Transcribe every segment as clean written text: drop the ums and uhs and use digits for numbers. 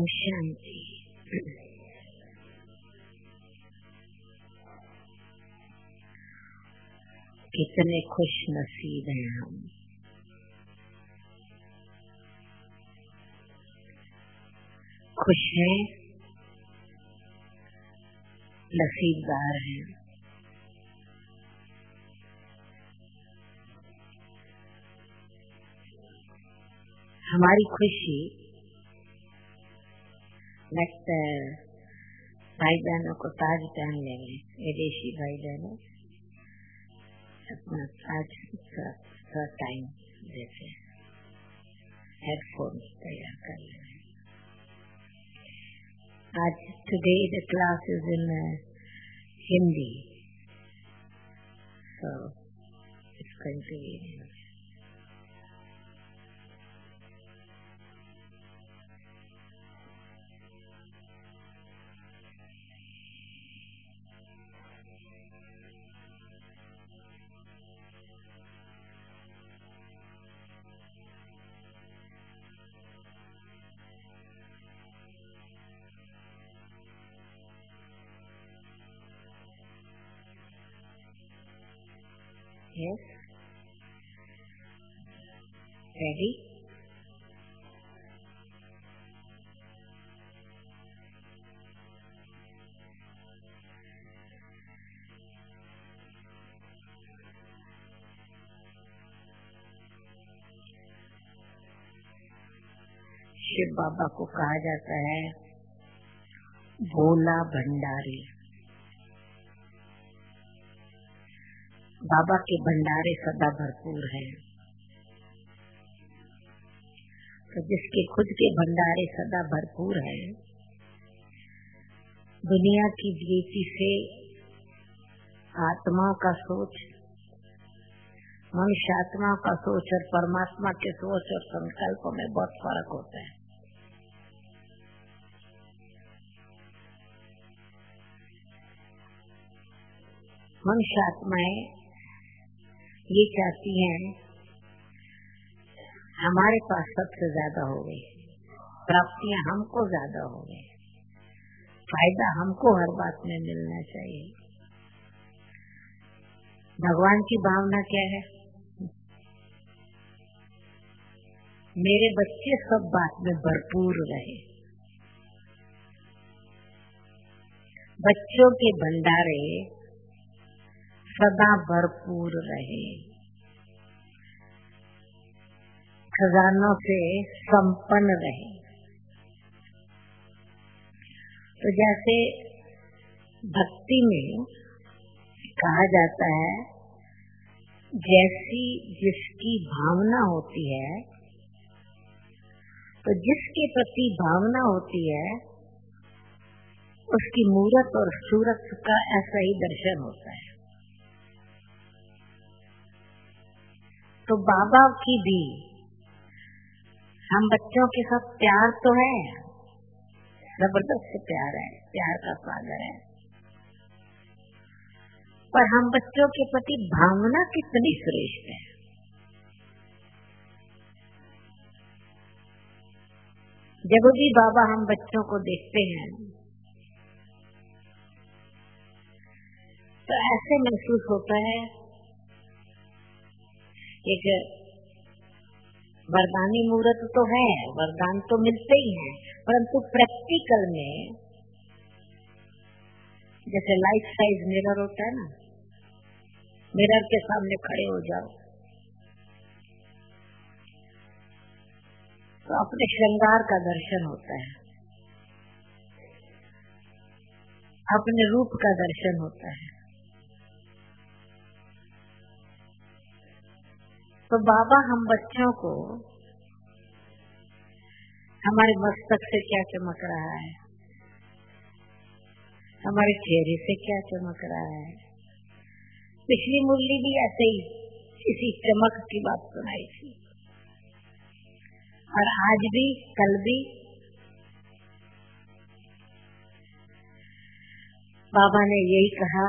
शांति। कितने खुश नसीब हैं हम। खुश हैं, नसीबदार हैं। हमारी खुशी लगता है भाई बहनों को ताज पहन लेंगे, विदेशी भाई बहनों अपना ताज टाइम जैसे हेडफोन तैयार कर लेंगे। आज today the class is in Hindi, so it's going to be in English. Yes? Ready? Shiv Baba को कहा जाता है भोला भंडारी। बाबा के भंडारे सदा भरपूर हैं। तो जिसके खुद के भंडारे सदा भरपूर हैं, दुनिया की दृष्टि से आत्माओं का सोच, मनुष्य आत्माओं का सोच और परमात्मा के सोच और संकल्पों में बहुत फर्क होता है। मनुष्य आत्माएं ये चाहती हैं हमारे पास सबसे ज्यादा हो गई, प्राप्तियां हमको ज्यादा हो गई, फायदा हमको हर बात में मिलना चाहिए। भगवान की भावना क्या है? मेरे बच्चे सब बात में भरपूर रहे। बच्चों के भंडारे सदा भरपूर रहे, खजानों से संपन्न रहे। तो जैसे भक्ति में कहा जाता है, जैसी जिसकी भावना होती है, तो जिसके प्रति भावना होती है उसकी मूरत और सूरत का ऐसा ही दर्शन होता है। तो बाबा की भी हम बच्चों के साथ प्यार तो है, जबरदस्त प्यार है, प्यार का सागर है, पर हम बच्चों के प्रति भावना कितनी श्रेष्ठ है। जब भी बाबा हम बच्चों को देखते हैं तो ऐसे महसूस होता है एक वरदानी मूर्त तो है, वरदान तो मिलते ही हैं, परंतु प्रैक्टिकल में जैसे लाइफ साइज मिरर होता है ना, मिरर के सामने खड़े हो जाओ तो अपने श्रृंगार का दर्शन होता है, अपने रूप का दर्शन होता है। तो बाबा हम बच्चों को हमारे मस्तक से क्या चमक रहा है, हमारे चेहरे से क्या चमक रहा है। पिछली मुरली भी ऐसे ही इसी चमक की बात सुनाई थी, और आज भी कल भी बाबा ने यही कहा,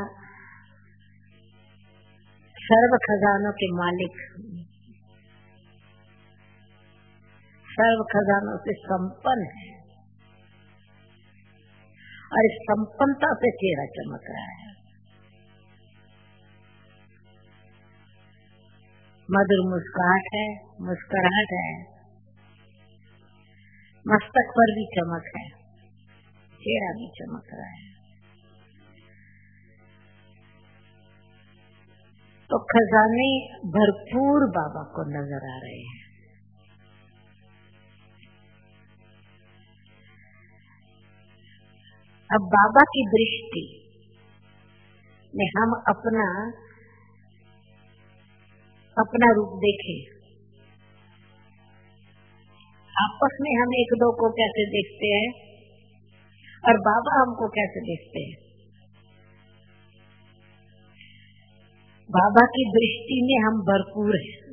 सर्व खजानों के मालिक, सर्व खजानों से संपन्न है, और इस संपन्नता से चेहरा चमक रहा है। मधुर मुस्कुराहट है, मस्तक पर भी चमक है, चेहरा भी चमक रहा है। तो खजाने भरपूर बाबा को नजर आ रहे हैं। अब बाबा की दृष्टि में हम अपना रूप देखें, आपस में हम एक दो को कैसे देखते हैं और बाबा हमको कैसे देखते हैं। बाबा की दृष्टि में हम भरपूर हैं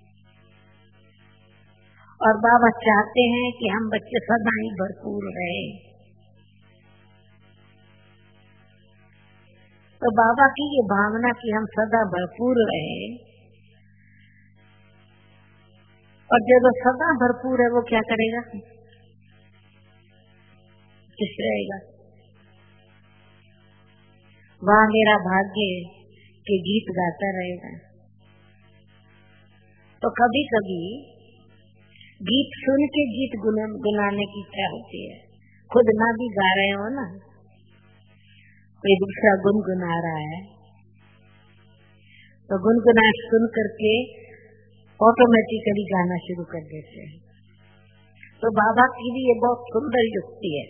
और बाबा चाहते हैं कि हम बच्चे सदा ही भरपूर रहे। तो बाबा की ये भावना कि हम सदा भरपूर रहे, और जो सदा भरपूर है वो क्या करेगा, खुश रहेगा। वहाँ मेरा भाग्य के गीत गाता रहेगा। तो कभी कभी गीत सुन के गीत गुनगुनाने की क्या होती है, खुद ना भी गा रहे हो ना, कोई दूसरा गुनगुना रहा है तो गुनगुना सुन करके ऑटोमेटिकली गाना शुरू कर देते हैं। तो बाबा की भी ये बहुत सुंदर युक्ति है।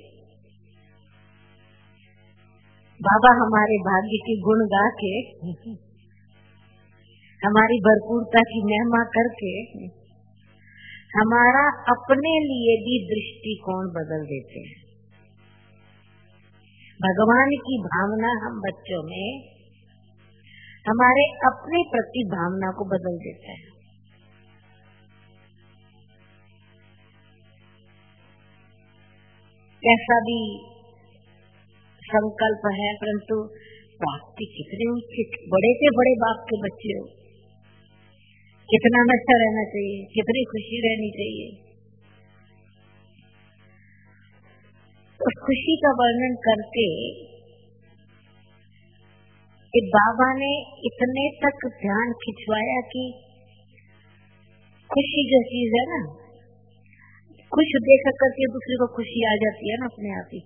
बाबा हमारे भाग्य की गुण गा के, हमारी भरपूरता की महिमा करके हमारा अपने लिए भी दृष्टिकोण बदल देते हैं। भगवान की भावना हम बच्चों में हमारे अपने प्रति भावना को बदल देता है। कैसा भी संकल्प है, परंतु प्राप्ति कितने ऊंचे, बड़े से बड़े बाप के बच्चे हो, कितना नशा रहना चाहिए, कितनी खुशी रहनी चाहिए। उस खुशी का वर्णन करके कि बाबा ने इतने तक ध्यान खिंचवाया कि खुशी जो चीज है ना, खुश देख करके दूसरे को खुशी आ जाती है ना अपने आप ही।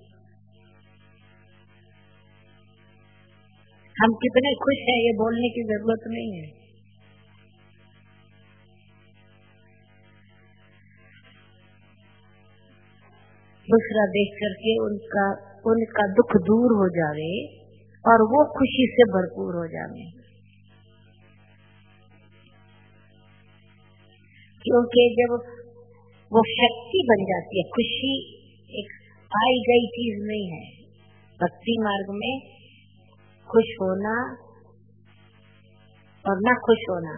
हम कितने खुश हैं ये बोलने की जरूरत नहीं है। दूसरा देख करके उनका दुख दूर हो जावे और वो खुशी से भरपूर हो जावे। क्योंकि जब वो शक्ति बन जाती है, खुशी एक पाई गई चीज नहीं है। भक्ति मार्ग में खुश होना और ना खुश होना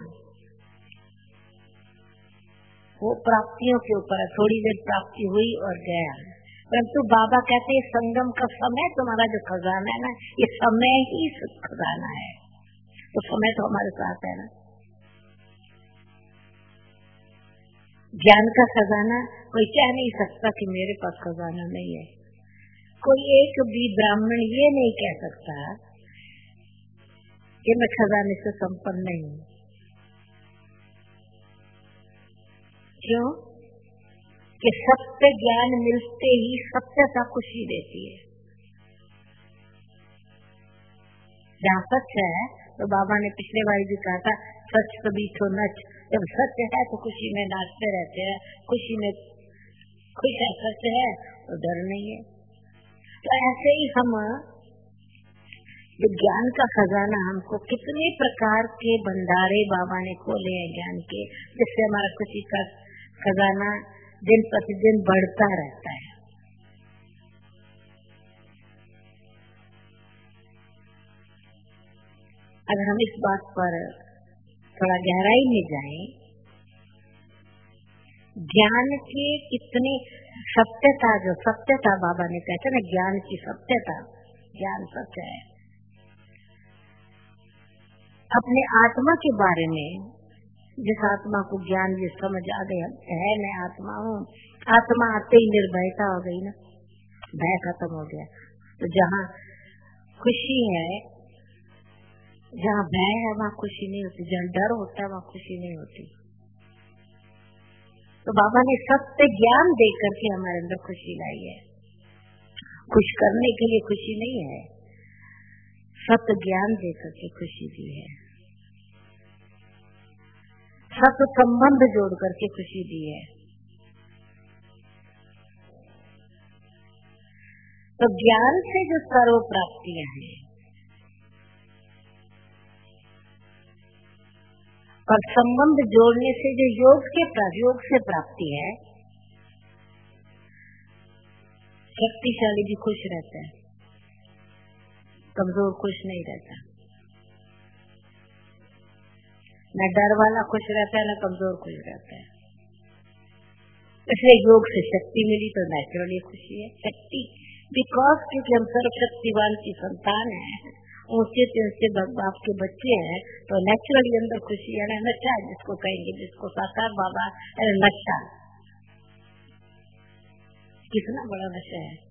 वो प्राप्तियों के ऊपर, थोड़ी देर प्राप्ति हुई और गया। परंतु बाबा कहते हैं संगम का समय तुम्हारा जो खजाना है ना, ये समय ही खजाना है। तो समय तो हमारे साथ है ना। ज्ञान का खजाना कोई कह नहीं सकता कि मेरे पास खजाना नहीं है। कोई एक भी ब्राह्मण ये नहीं कह सकता कि मैं खजाने से संपन्न नहीं हूँ। क्यों? कि सत्य ज्ञान मिलते ही सत्यता खुशी देती है। जहाँ सच है तो बाबा ने पिछले बार भी कहा था, सच कभी तो नच। जब सत्य है तो खुशी में नाचते रहते हैं, खुशी में खुश है, सच है तो डर नहीं है। तो ऐसे ही हम ज्ञान का खजाना, हमको कितने प्रकार के भंडारे बाबा ने खोले हैं ज्ञान के, जिससे हमारा खुशी का खजाना दिन प्रतिदिन बढ़ता रहता है। अगर हम इस बात पर थोड़ा गहराई में जाएं, ज्ञान के कितने सत्यता, जो सत्यता बाबा ने कहते ना, ज्ञान की सत्यता, ज्ञान सत्य है। अपने आत्मा के बारे में, जिस आत्मा को ज्ञान ये समझ आ गया है मैं आत्मा हूँ, आत्मा आते ही निर्भयता हो गई ना, भय खत्म हो गया। तो जहाँ खुशी है, जहाँ भय है वहाँ खुशी नहीं होती, जहाँ डर होता है वहाँ खुशी नहीं होती। तो बाबा ने सत्य ज्ञान दे करके हमारे अंदर खुशी लाई है। खुश करने के लिए खुशी नहीं है, सत्य ज्ञान दे करके खुशी दी है, सत्य संबंध जोड़ करके खुशी दी है। तो ज्ञान से जो सर्व प्राप्तियां हैं और संबंध जोड़ने से जो योग से प्राप्ति है, शक्तिशाली भी खुश रहता है, कमजोर खुश नहीं रहता। न डर वाला खुश रहता है, न कमजोर खुश रहता है। इसलिए योग से शक्ति मिली तो नेचुरली खुशी है। शक्ति बिकॉज क्योंकि हम सर्वशक्तिवान की संतान है, ऊंचे से बाप के बच्चे हैं, तो नेचुरली अंदर खुशी है। नशा जिसको कहेंगे, जिसको साकार बाबा नशा, कितना बड़ा नशा है।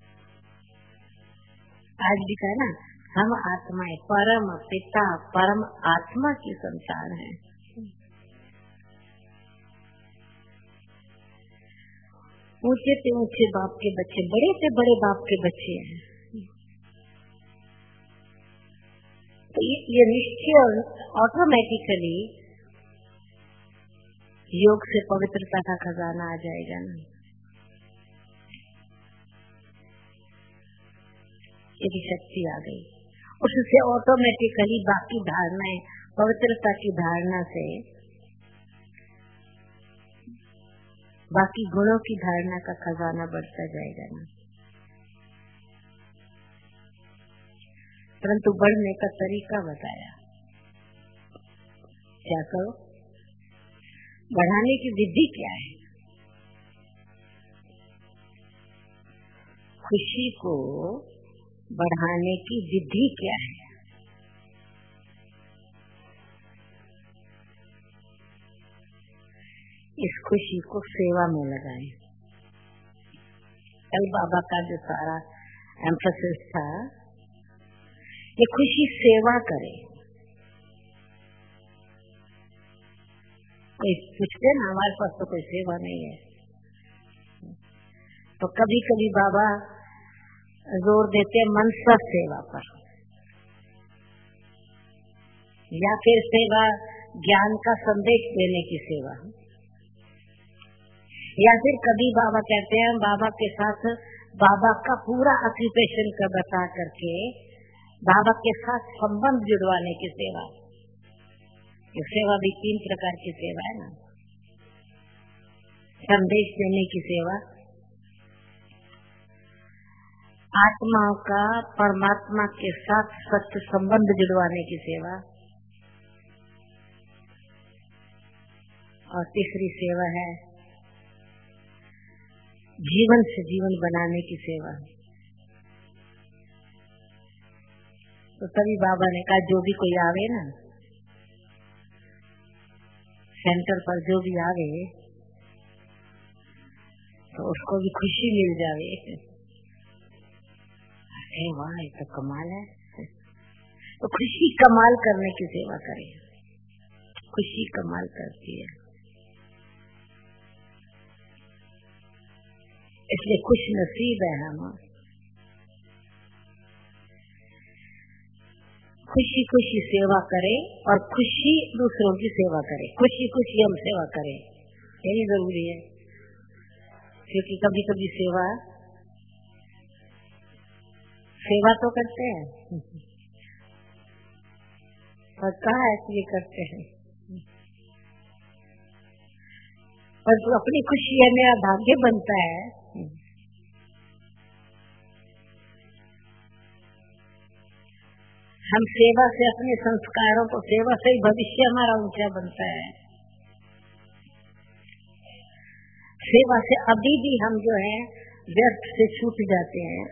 आज भी कहा ना, हम आत्माएं परम पिता परम आत्मा की संतान है। ऊंचे से ऊंचे बाप के बच्चे, बड़े से बड़े बाप के बच्चे हैं। तो ये निश्चय ऑटोमेटिकली योग से पवित्रता का खजाना आ जाएगा ना। यदि शक्ति आ गई, उससे ऑटोमेटिकली बाकी धारणाएं, पवित्रता की धारणा से बाकी गुणों की धारणा का खजाना बढ़ता जाएगा ना। परंतु बढ़ने का तरीका बताया, क्या करो, बढ़ाने की विधि क्या है। खुशी को बढ़ाने की विधि क्या है। इस खुशी को सेवा में लगाएं। कल बाबा का जो सारा एम्फेसिस था, ये खुशी सेवा करे। कोई पूछते ना, हमारे पास तो कोई सेवा नहीं है, तो कभी कभी बाबा जोर देते मनसा सेवा पर, या फिर सेवा ज्ञान का संदेश देने की सेवा, या फिर कभी बाबा कहते हैं बाबा के साथ बाबा का पूरा ऑक्यूपेशन का बता करके बाबा के साथ संबंध जुड़वाने की सेवा। ये सेवा भी 3 प्रकार की सेवा है ना। संदेश देने की सेवा, आत्माओं का परमात्मा के साथ सत्य संबंध जुड़वाने की सेवा, और तीसरी सेवा है जीवन से जीवन बनाने की सेवा। तो तभी बाबा ने कहा, जो भी कोई आवे ना सेंटर पर, जो भी आवे तो उसको भी खुशी मिल जावे। अरे वाह, ये तो कमाल है। तो खुशी कमाल करने की सेवा करें। खुशी कमाल करती है, इसलिए खुश नसीब है हम। खुशी खुशी सेवा करें और खुशी दूसरों की सेवा करें। खुशी खुशी हम सेवा करें, यही जरूरी है। क्योंकि कभी कभी सेवा तो करते हैं और कहाँ ऐसे करते हैं, और जो अपनी खुशी है मेरा भाग्य बनता है। हम सेवा से अपने संस्कारों को, सेवा से ही भविष्य हमारा ऊंचा बनता है। सेवा से अभी भी हम जो है व्यर्थ से छूट जाते हैं।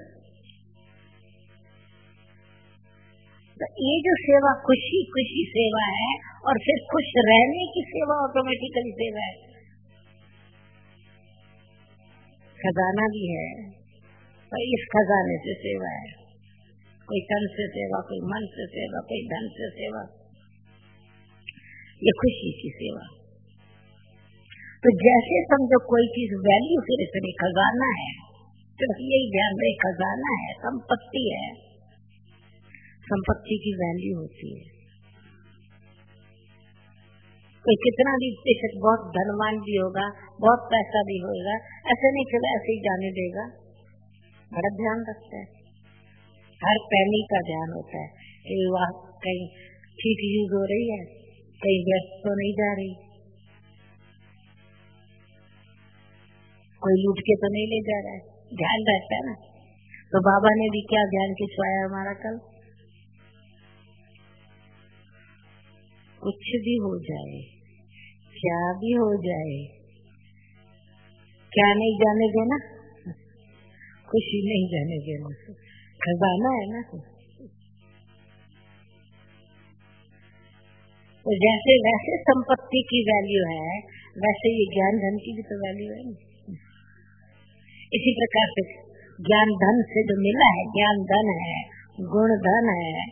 तो ये जो सेवा खुशी खुशी सेवा है, और फिर खुश रहने की सेवा ऑटोमेटिकली सेवा है। खजाना भी है, पर इस खजाने से सेवा है, कोई तन से सेवा, कोई मन से सेवा, कोई धन से सेवा, ये खुशी की सेवा। तो जैसे समझो कोई चीज वैल्यू फिर इतनी खजाना है, तो यही ध्यान रहे खजाना है, संपत्ति है, संपत्ति की वैल्यू होती है। कोई कितना भी बेशक बहुत धनवान भी होगा, बहुत पैसा भी होगा, ऐसे नहीं चला ऐसे ही जाने देगा, बड़ा ध्यान रखता है, हर पैनी का ध्यान होता है कि वह कहीं ठीक यूज हो रही है, कहीं व्यस्त तो नहीं जा रही, कोई लूट के तो नहीं ले जा रहा है, ध्यान रहता है ना। तो बाबा ने भी क्या ध्यान खिंचवाया हमारा कल, कुछ भी हो जाए, क्या भी हो जाए, क्या नहीं जाने देना, खुशी नहीं जाने देना, खजाना है ना। तो जैसे वैसे संपत्ति की वैल्यू है, वैसे ये ज्ञान धन की भी तो वैल्यू है ना। इसी प्रकार से ज्ञान धन से जो मिला है, ज्ञान धन है, गुण धन है,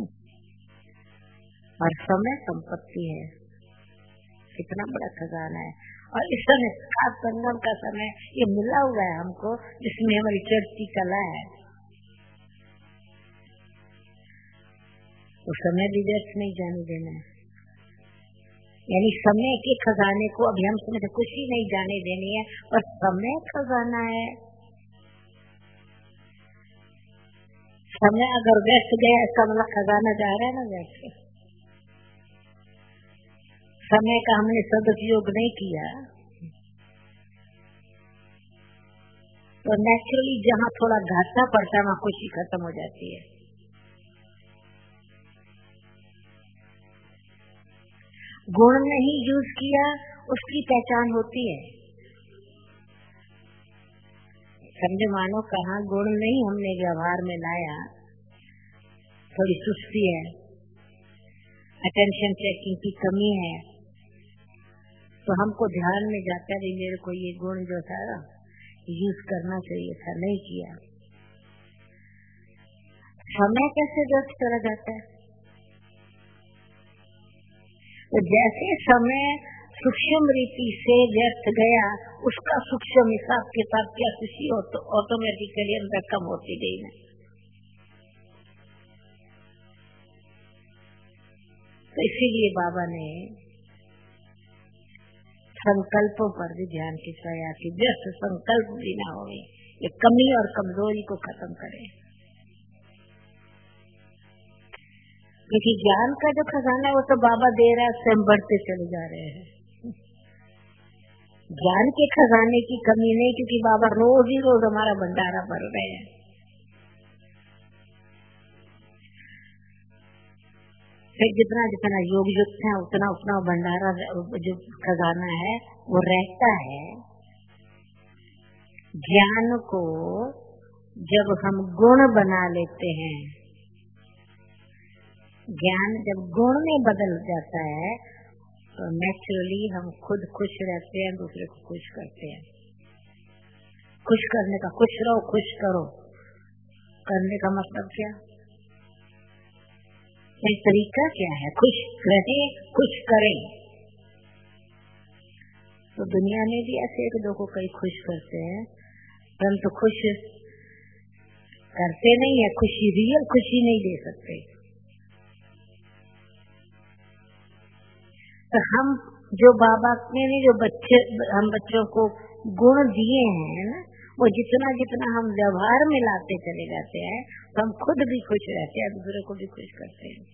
और समय संपत्ति है, कितना बड़ा खजाना है। और इस समय खास संगम का समय ये मिला हुआ है हमको, जिसमें हमारी चर्च की कला है, तो समय भी व्यर्थ नहीं जाने देना है। यानी समय के खजाने को अभी हम समझे खुशी नहीं जाने देनी है, और समय खजाना है। समय अगर व्यर्थ गया, इसका मतलब खजाना जा रहा है ना व्यर्थ। समय का हमने सदुपयोग नहीं किया, तो नेचुरली जहाँ थोड़ा घाटा पड़ता है वहाँ खुशी खत्म हो जाती है। गुण नहीं यूज किया, उसकी पहचान होती है। समझे, मानो कहाँ गुण नहीं हमने व्यवहार में लाया, थोड़ी सुस्ती है, अटेंशन चेकिंग की कमी है, तो हमको ध्यान में जाता है मेरे को ये गुण जो था यूज करना चाहिए था, नहीं किया। समय कैसे व्यर्थ करा जाता है? तो जैसे समय सूक्ष्म रीति से व्यर्थ गया, उसका सूक्ष्म हिसाब के साथ क्या खुशी हो तो ऑटोमेटिकली अंदर कम होती गई ना। तो इसीलिए बाबा ने संकल्पों पर भी ध्यान खिंचवाया कि व्यर्थ संकल्प भी ना हो, ये कमी और कमजोरी को खत्म करे। क्योंकि ज्ञान का जो खजाना है वो तो बाबा दे रहा है, स्वयं बढ़ते चले जा रहे हैं। ज्ञान के खजाने की कमी नहीं, क्योंकि बाबा रोज ही रोज हमारा भंडारा भर रहे हैं। फिर जितना जितना योग युक्त है उतना उतना भंडारा जो खजाना है वो रहता है। ज्ञान को जब हम गुण बना लेते हैं, ज्ञान जब गुण में बदल जाता है, तो नेचुरली हम खुद खुश रहते हैं, दूसरे को खुश करते हैं। खुश करने का, खुश रहो खुश करो करने का मतलब क्या? ये तरीका क्या है? खुश रहे खुश करें। तो दुनिया में भी ऐसे एक दो को कई खुश करते हैं, परंतु खुश करते नहीं है, खुशी रियल खुशी नहीं दे सकते। तो हम जो बाबा ने जो हम बच्चों को गुण दिए हैं ना, वो जितना जितना हम व्यवहार में लाते चले जाते हैं, तो हम खुद भी खुश रहते हैं, दूसरे को भी खुश करते हैं।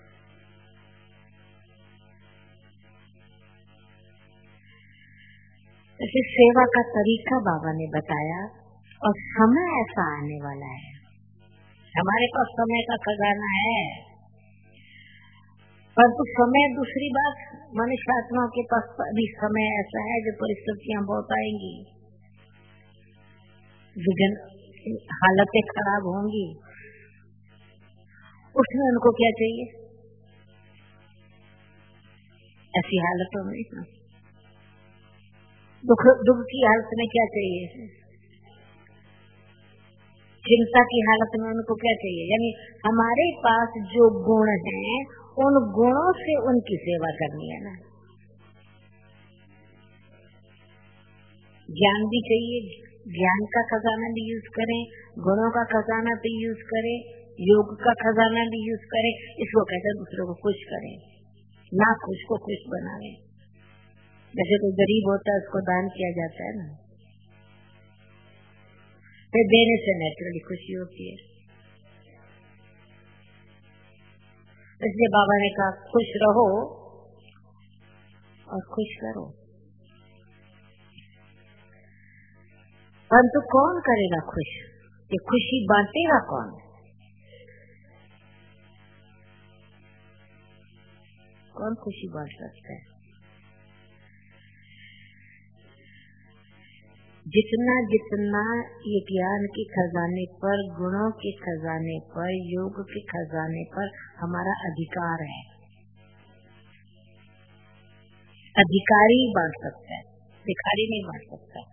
इसे सेवा का तरीका बाबा ने बताया, और समय ऐसा आने वाला है, हमारे पास समय का खजाना है, परंतु समय दूसरी बात, मनुष्य आत्मा के पास भी समय ऐसा है जो परिस्थितियां बहुत आएंगी, विघ्न हालतें खराब होंगी, उसमें उनको क्या चाहिए? ऐसी हालतों में दुख की हालत में क्या चाहिए? चिंता की हालत में उनको क्या चाहिए? यानी हमारे पास जो गुण हैं उन गुणों से उनकी सेवा करनी है ना। ज्ञान भी चाहिए, ज्ञान का खजाना भी यूज करें, गुणों का खजाना भी यूज करें, योग का खजाना भी यूज करें। इसको कहते हैं दूसरों को खुश करें, ना खुश को खुश बनावे। जैसे कोई गरीब होता है उसको दान किया जाता है ना, फिर देने से नेचुरली खुशी होती है। इसलिए बाबा ने कहा खुश रहो और खुश करो। परंतु कौन करेगा खुश? ये खुशी बांटेगा कौन? कौन खुशी बांट सकता है? जितना जितना ये ज्ञान के खजाने पर, गुणों के खजाने पर, योग के खजाने पर हमारा अधिकार है, अधिकारी बांट सकता है, भिखारी नहीं बांट सकता।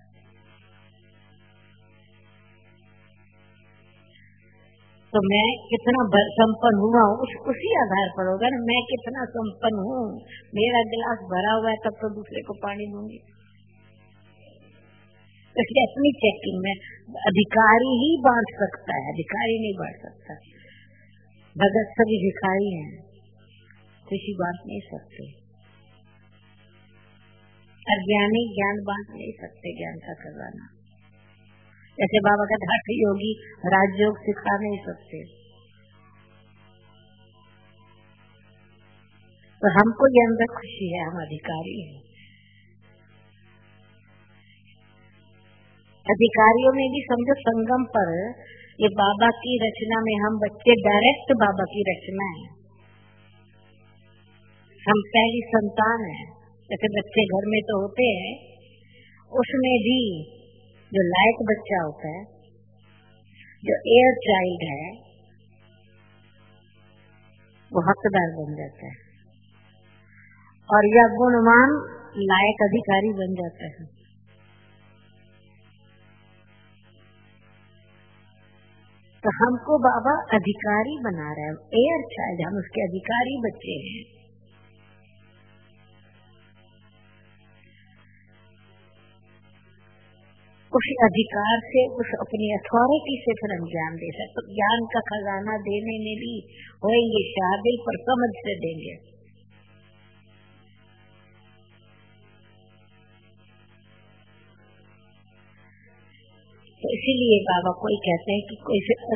तो मैं कितना संपन्न हुआ उसी आधार पर होगा ना। मैं कितना संपन्न हूँ, मेरा गिलास भरा हुआ है तब तो दूसरे को पानी दूंगी। इसलिए अपनी चेकिंग में अधिकारी ही बांट सकता है, अधिकारी नहीं बांट सकता। भगत सभी भिखारी हैं, खुशी बांट नहीं सकते। अज्ञानी ज्ञान बांट नहीं सकते, ज्ञान का खजाना। जैसे बाबा का ढाठी योगी राजयोग सिखा नहीं सकते। तो हमको ये अंदर खुशी है, हम अधिकारी हैं। अधिकारियों में भी समझो संगम पर ये बाबा की रचना में हम बच्चे डायरेक्ट बाबा की रचना है, हम पहली संतान है। जैसे बच्चे घर में तो होते हैं, उसमें भी जो लायक बच्चा होता है, जो एयर चाइल्ड है, वो हकदार बन जाता है और यह गुणवान लायक अधिकारी बन जाता है। तो हमको बाबा अधिकारी बना रहे हैं, एयर चाइल्ड, हम उसके अधिकारी बच्चे हैं। उस अधिकार से, उस अपनी अथॉरिटी से फिर हम ज्ञान दे सकते। तो ज्ञान का खजाना देने में भी होंगे शाबिल, पर समझ से देंगे। तो इसीलिए बाबा कोई कहते हैं कि कोई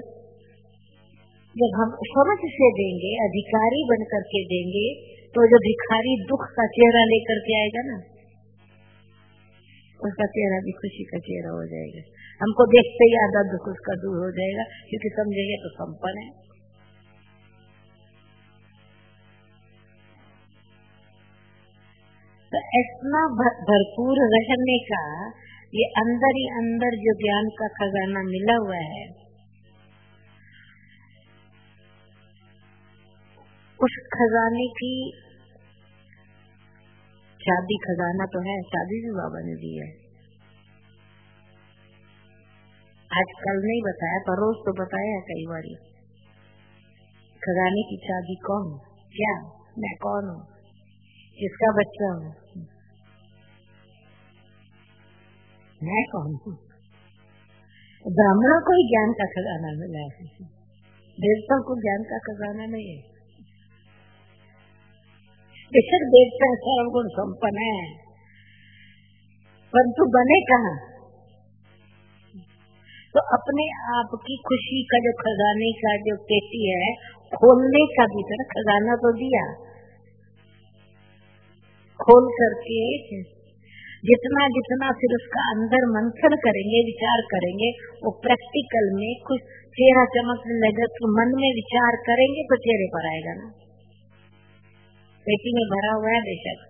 जब हम समझ से देंगे, अधिकारी बन करके देंगे, तो जो भिखारी दुख का चेहरा लेकर के आएगा ना, उसका चेहरा भी खुशी का चेहरा हो जाएगा। हमको देखते ही आधा दुख उसका दूर हो जाएगा, क्योंकि समझेंगे तो संपन्न है। तो इतना भरपूर रहने का ये अंदर ही अंदर जो ज्ञान का खजाना मिला हुआ है, उस खजाने की चाबी, खजाना तो है, चाबी भी बाबा ने दी है। आज कल नहीं बताया पर रोज तो बताया कई बार। खजाने की चाबी कौन? क्या मैं कौन हूँ, किसका बच्चा हूँ, मैं कौन हूँ? ब्राह्मणों को ही ज्ञान का खजाना मिला है, देवताओं को ज्ञान का खजाना नहीं है। बेशक देवता सर्वगुण संपन्न है, परंतु बने कहाँ? तो अपने आप की खुशी का जो खजाने का जो पेटी है, खोलने का भी तो खजाना तो दिया, खोल करके जितना जितना फिर उसका अंदर मंथन करेंगे, विचार करेंगे, वो प्रैक्टिकल में कुछ चेहरा चमकने लगे, तो मन में विचार करेंगे तो चेहरे पर आएगा ना। पेटी में भरा हुआ है, बेशक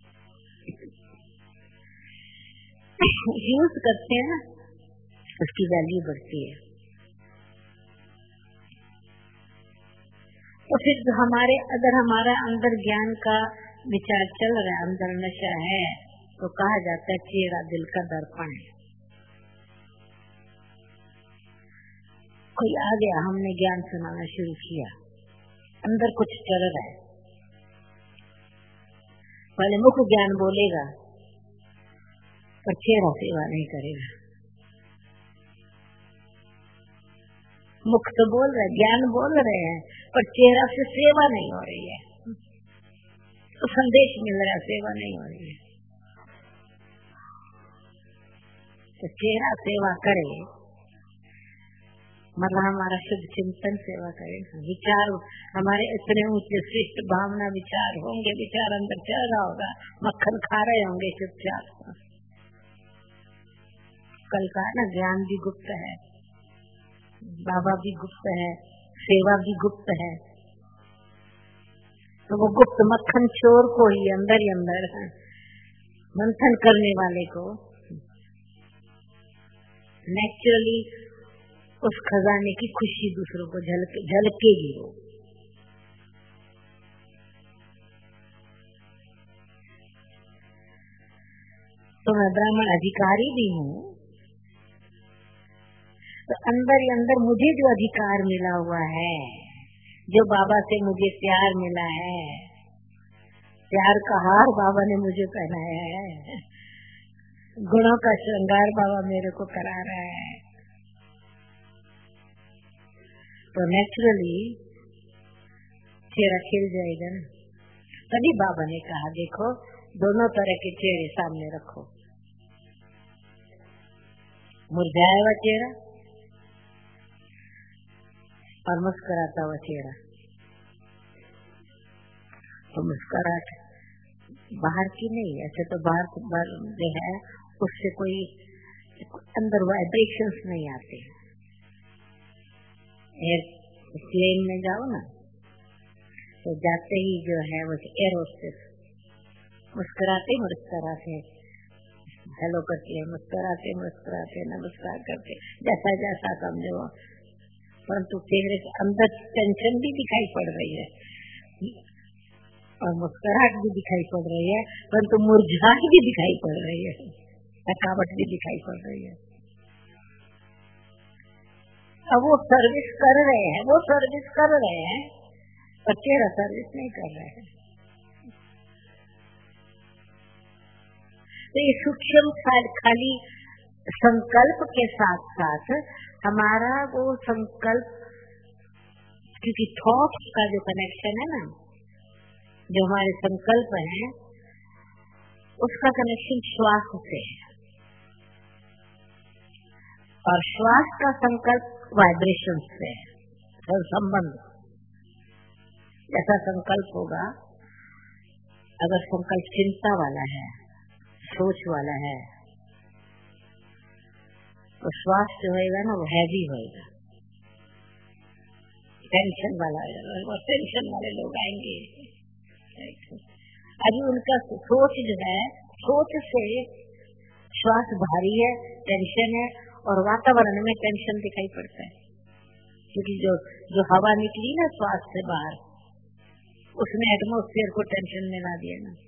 यूज करते हैं ना, उसकी वैल्यू बढ़ती है। तो फिर हमारे अगर हमारा अंदर ज्ञान का विचार चल रहा है, अंदर नशा है, तो कहा जाता है चेहरा दिल का दर्पण है। कोई आ गया, हमने ज्ञान सुनाना शुरू किया, अंदर कुछ चल रहा है, पहले मुख ज्ञान बोलेगा पर चेहरा सेवा नहीं करेगा। मुख तो बोल रहे, ज्ञान बोल रहे हैं, पर चेहरा से सेवा नहीं हो रही है, तो संदेश मिल रहा है, सेवा नहीं हो रही है। तो चेहरा सेवा करे, मतलब हमारा शुद्ध चिंतन सेवा करे, विचार हमारे इतने ऊंचे श्रेष्ठ भावना विचार होंगे, विचार अंदर चल रहा होगा, मक्खन खा रहे होंगे चुपचाप। कल का ना ज्ञान भी गुप्त है, बाबा भी गुप्त है, सेवा भी गुप्त है, तो वो गुप्त मक्खन चोर को ही अंदर मंथन करने वाले को नेचुरली उस खजाने की खुशी दूसरों को झलकेगी। वो तो मैं ब्राह्मण अधिकारी भी हूँ, तो अंदर ही अंदर मुझे जो अधिकार मिला हुआ है, जो बाबा से मुझे प्यार मिला है, प्यार का हार बाबा ने मुझे पहनाया है, गुणों का श्रृंगार बाबा मेरे को करा रहा है, तो नेचुरली चेहरा खिल जाएगा ना। तभी बाबा ने कहा देखो दोनों तरह के चेहरे सामने रखो, मुरझाया हुआ चेहरा और मुस्कुराता हुआ चेहरा। तो मुस्कुराहट बाहर की नहीं, ऐसे तो बाहर जो है उससे कोई अंदर वाइब्रेशंस नहीं आते। प्लेन में जाओ ना, तो जाते ही जो है वो एयर होस्टेस मुस्कुराते हेलो करती है, मुस्कुराते नमस्कार करते, जैसा जैसा समझो, परंतु चेहरे के अंदर टेंशन भी दिखाई पड़ रही है और मुस्कुराहट भी दिखाई पड़ रही है, परंतु मुरझाहट भी दिखाई पड़ रही है, थकावट भी दिखाई पड़ रही है। अब वो सर्विस कर रहे हैं, पर चेहरा सर्विस नहीं कर रहे हैं। तो ये सूक्ष्म खाली संकल्प के साथ साथ हमारा वो संकल्प, क्योंकि थॉट्स का जो कनेक्शन है ना, जो हमारे संकल्प है उसका कनेक्शन श्वास से है, और श्वास का संकल्प वाइब्रेशन से है, तो संबंध जैसा संकल्प होगा, अगर संकल्प चिंता वाला है, सोच वाला है, तो श्वास जो होएगा ना वो हैवी होएगा, टेंशन वाला होगा, टेंशन वाले लोग आएंगे। अभी उनका सोच जो है, सोच से श्वास भारी है, टेंशन है, और वातावरण में टेंशन दिखाई पड़ता है, क्योंकि जो हवा निकली ना श्वास से बाहर, उसने एटमॉस्फेयर को टेंशन में ला दिया ना।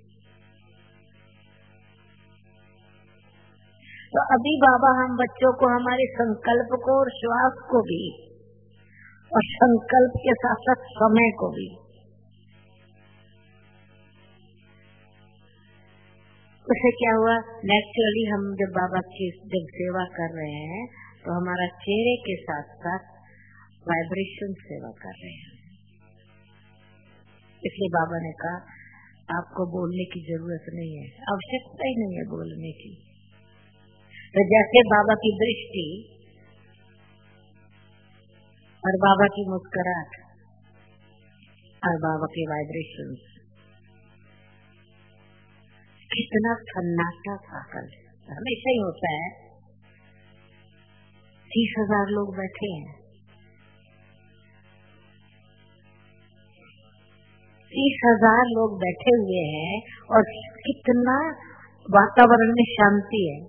तो अभी बाबा हम बच्चों को हमारे संकल्प को और श्वास को भी, और संकल्प के साथ साथ समय को भी, उससे क्या हुआ, नेचुरली हम जब बाबा की जब सेवा कर रहे हैं तो हमारा चेहरे के साथ साथ वाइब्रेशन सेवा कर रहे हैं। इसलिए बाबा ने कहा आपको बोलने की जरूरत नहीं है, आवश्यकता ही नहीं है बोलने की। तो जैसे बाबा की दृष्टि और बाबा की मुस्कुराहट और बाबा के वाइब्रेशन, कितना सन्नाटा साकल हमेशा ही होता है। 30,000 लोग बैठे हैं, 30,000 लोग बैठे हुए हैं, और कितना वातावरण में शांति है,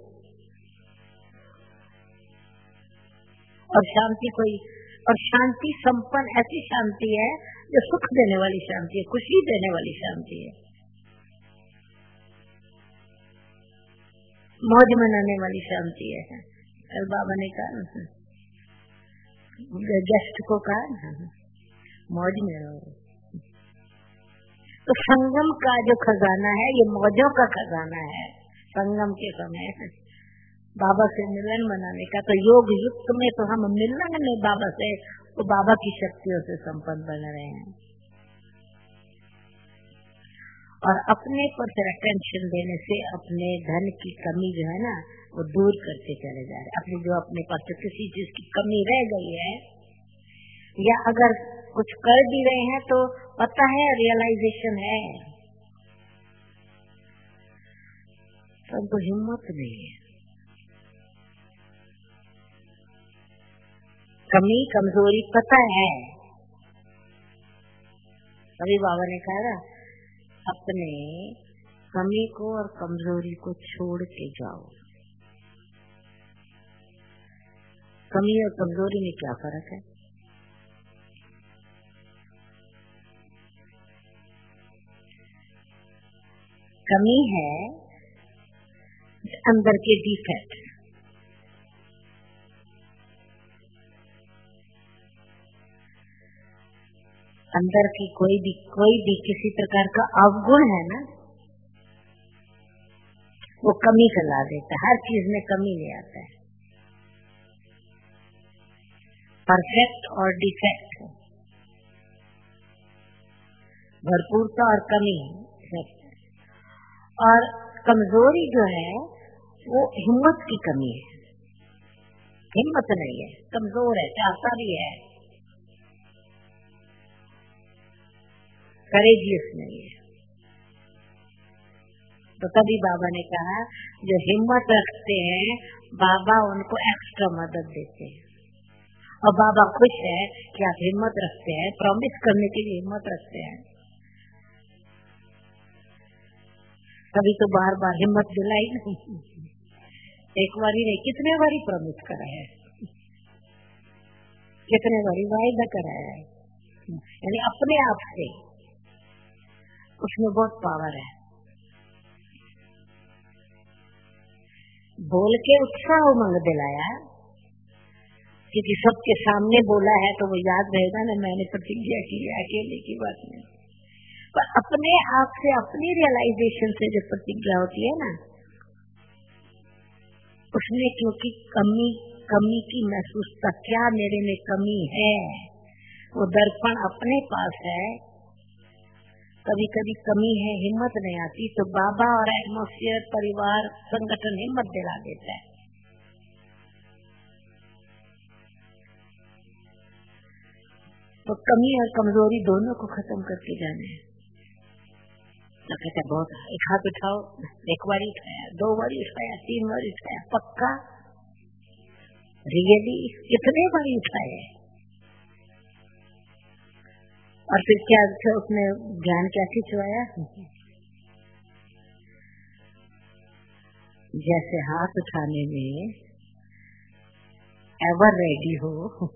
और शांति संपन्न ऐसी शांति है जो सुख देने वाली शांति है, खुशी देने वाली शांति है, मौज मनाने वाली शांति है। कल बाबा ने कहा गेस्ट को कहा मौज में रहो। तो संगम का जो खजाना है ये मौजों का खजाना है। संगम के समय बाबा से मिलन मनाने का, तो योग युक्त में तो हम मिलन में बाबा से, तो बाबा की शक्तियों से संपन्न बन रहे हैं। और अपने पर फिर अटेंशन देने से अपने धन की कमी जो है ना वो दूर करते चले जा रहे। अपनी जो अपने पास किसी चीज की कमी रह गई है या अगर कुछ कर भी रहे हैं तो पता है, रियलाइजेशन है, तो उनको हिम्मत नहीं है। कमी कमजोरी पता है। अभी बाबा ने कहा ना, अपने कमी को और कमजोरी को छोड़ के जाओ। कमी और कमजोरी में क्या फर्क है? कमी है अंदर के डिफेक्ट, अंदर की कोई भी किसी प्रकार का अवगुण है ना, वो कमी फैला देता है। हर चीज में कमी ले आता है। परफेक्ट और डिफेक्ट, भरपूरता और कमी। और कमजोरी जो है वो हिम्मत की कमी है। हिम्मत नहीं है, कमजोर है, चाहता भी है, करेजियस नहीं है। तो तभी बाबा ने कहा जो हिम्मत रखते हैं बाबा उनको एक्स्ट्रा मदद देते हैं। और बाबा खुश है कि आप हिम्मत रखते हैं, प्रॉमिस करने के लिए हिम्मत रखते हैं। कभी तो बार बार हिम्मत दिलाई नहीं, एक बारी नहीं कितने बारी प्रॉमिस करा है, कितने बारी वायदा करा है। यानी अपने आप से उसमें बहुत पावर है। बोल के उत्साह उमंग दिलाया, क्योंकि सबके सामने बोला है तो वो याद रहेगा ना, मैंने प्रतिज्ञा की है, अकेले की बात नहीं। पर अपने आप से, अपनी रियलाइजेशन से जो प्रतिज्ञा होती है ना, उसमें क्योंकि कमी की महसूसता, क्या मेरे में कमी है, वो दर्पण अपने पास है। कभी कभी कमी है, हिम्मत नहीं आती, तो बाबा और एटमॉस्फेयर, परिवार, संगठन हिम्मत दिला देता है। तो कमी और कमजोरी दोनों को खत्म करके जाने हैं। तो कहते बहुत, एक हाथ उठाओ, एक बार उठाया, 2 बार उठाया, 3 बार उठाया, पक्का रियली कितने बार उठाए? और फिर क्या उसने ज्ञान क्या खिंचवाया? जैसे हाथ उठाने में एवर रेडी हो,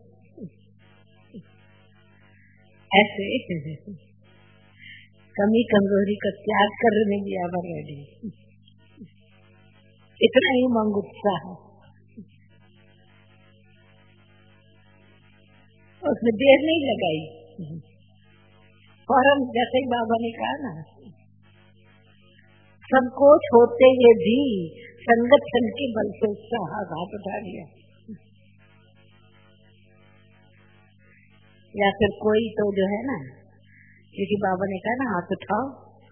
ऐसे कमी कमजोरी का त्याग करने में एवर रेडी। इतना ही उमंग उत्साह है। उसमें देर नहीं लगाई, फौरन जैसे ही बाबा ने कहा ना, संकोच होते हुए भी संगठन के बल से उत्साह हाथ उठा लिया। या फिर कोई तो जो है ना, क्योंकि बाबा ने कहा ना हाथ उठाओ,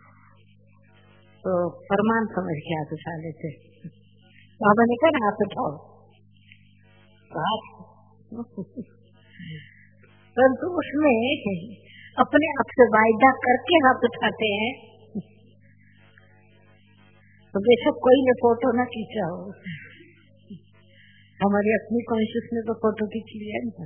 तो फरमान समझ के हाथ उठा लेते। बाबा ने कहा ना हाथ उठाओ, परंतु उसमें अपने आप से वायदा करके हाथ उठाते हैं। तो बेशक कोई ने फोटो ना खींचा हो, हमारी अपनी कॉन्शियस ने तो फोटो खींच लिया ना।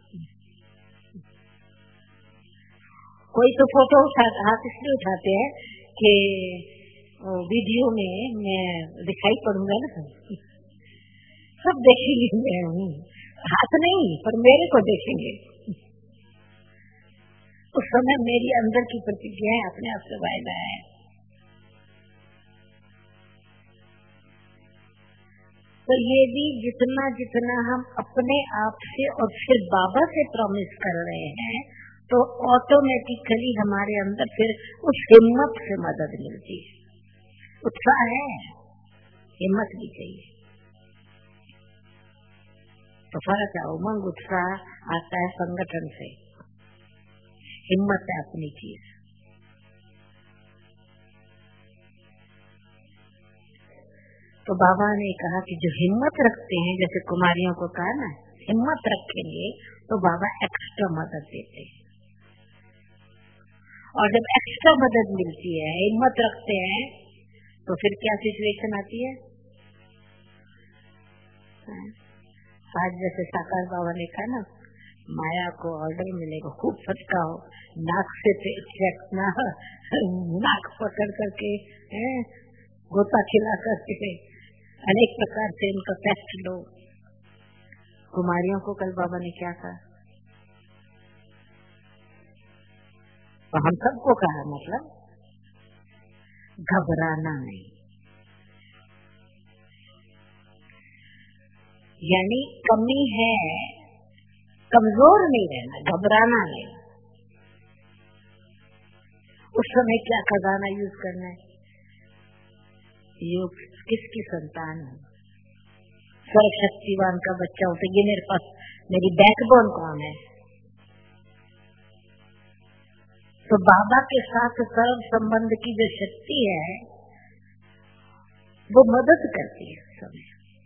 कोई तो फोटो हाथ इसलिए उठाते हैं कि वीडियो में मैं दिखाई पड़ूंगा ना, सब देखेंगे मैं हूँ, हाथ नहीं पर मेरे को देखेंगे। उस समय मेरी अंदर की प्रतिक्रिया है, अपने आप से वायदा है। तो ये भी जितना जितना हम अपने आप से और फिर बाबा से प्रॉमिस कर रहे हैं तो ऑटोमेटिकली हमारे अंदर फिर उस हिम्मत से मदद मिलती है। उत्साह है, हिम्मत भी चाहिए। तो फर्क है, उमंग उत्साह आता है संगठन से, हिम्मत है अपनी चीज। तो बाबा ने कहा कि जो हिम्मत रखते हैं, जैसे कुमारियों को कहा ना, हिम्मत रखेंगे तो बाबा एक्स्ट्रा मदद देते हैं। और जब एक्स्ट्रा मदद मिलती है, हिम्मत रखते हैं, तो फिर क्या सिचुएशन आती है? आज जैसे साकार बाबा ने कहा ना, माया को ऑर्डर मिलेगा, खूब फटकाओ, नाक से फेंकना, नाक पकड़ करके गोता खिला करके अनेक प्रकार से इनका टेस्ट लो। कुमारियों को कल बाबा ने क्या कहा? तो हम सबको कहा, मतलब घबराना नहीं, यानी कमी है, कमजोर नहीं रहना, घबराना नहीं। उस समय क्या खजाना यूज करना है? योग किसकी संतान है? सर्वशक्तिवान का बच्चा हो तो ये मेरे पास मेरी बैकबोन कौन है? तो बाबा के साथ सर्व संबंध की जो शक्ति है वो मदद करती है उस समय।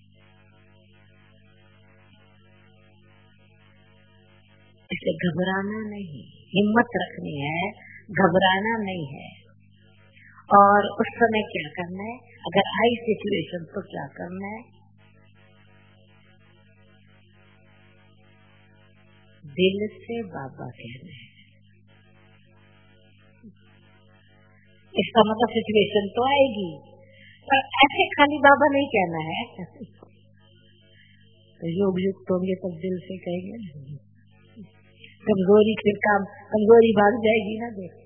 इसे घबराना नहीं, हिम्मत रखनी है, घबराना नहीं है। और उस समय क्या करना है? अगर आई सिचुएशन तो क्या करना है? दिल से बाबा कहना है। इसका मतलब सिचुएशन तो आएगी, पर ऐसे खाली बाबा नहीं कहना है। तो योग युक्त होंगे तब दिल से कहेंगे, कमजोरी फिर काम, कमजोरी भाग जाएगी ना। देख,